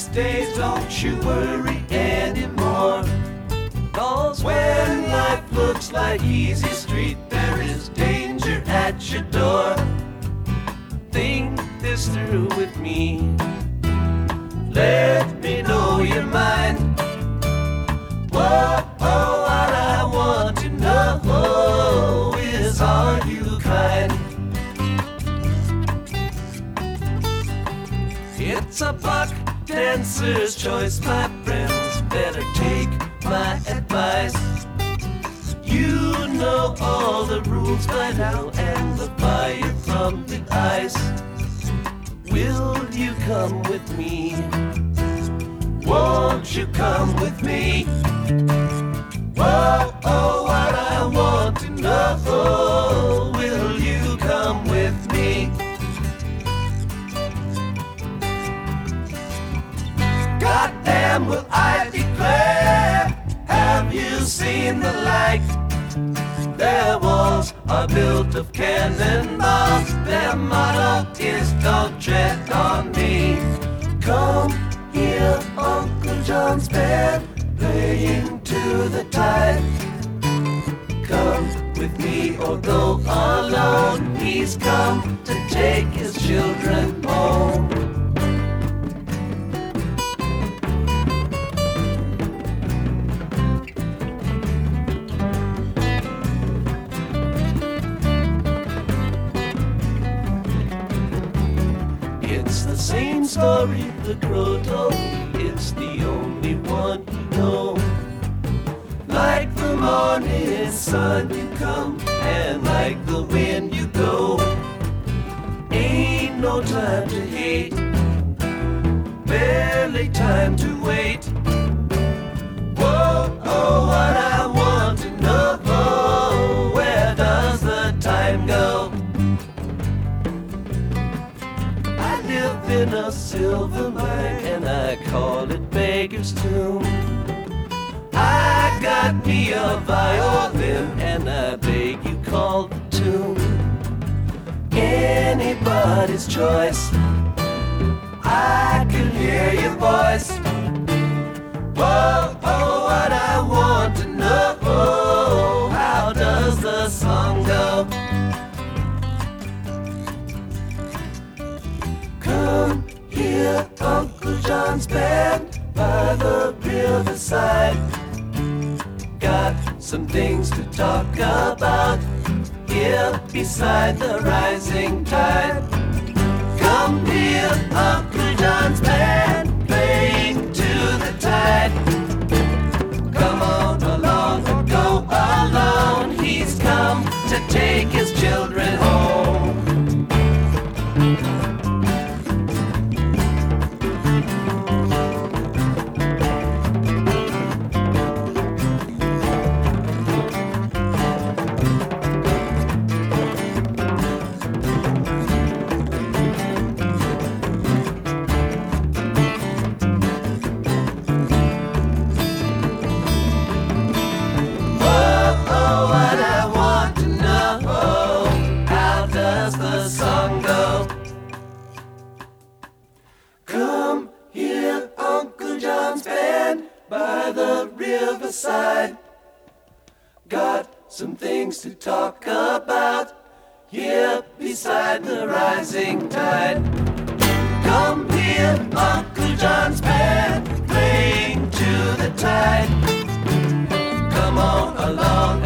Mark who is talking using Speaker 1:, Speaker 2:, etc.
Speaker 1: days, don't you worry anymore. 'Cause when life looks like easy street, there is danger at your door. Think this through with me. Let me know your mind. Whoa, what I want to know is, are you kind? It's a buck dancer's choice, my friends. Better take my advice. You know all the rules by now, and the fire from the ice. Will you come with me? Won't you come with me? Whoa, what I want to know, will you come with me? Goddamn, will I declare, have you seen the like? Their walls are built of cannonballs. Their motto is don't tread on me. Come here, Uncle John's band playing to the tide. Come with me or go alone. He's come to take his children home. Same story the crow told me, it's the only one you know. Like the morning sun you come, and like the wind you go. Ain't no time to hate, barely time to wait. Whoa, what I want to know, where does the time go? In a silver mine, and I call it Beggar's Tomb. I got me a violin, and I beg you call the tune. Anybody's choice, I can hear your voice. Whoa, what I want to know, how does the song go? Come here, Uncle John's band by the riverside. Got some things to talk about here beside the rising tide. Come here, Uncle John's band playing to the tide. Come on along and go alone. He's come to take his children home. Got some things to talk about here beside the rising tide. Come here, Uncle John's band playing to the tide. Come on along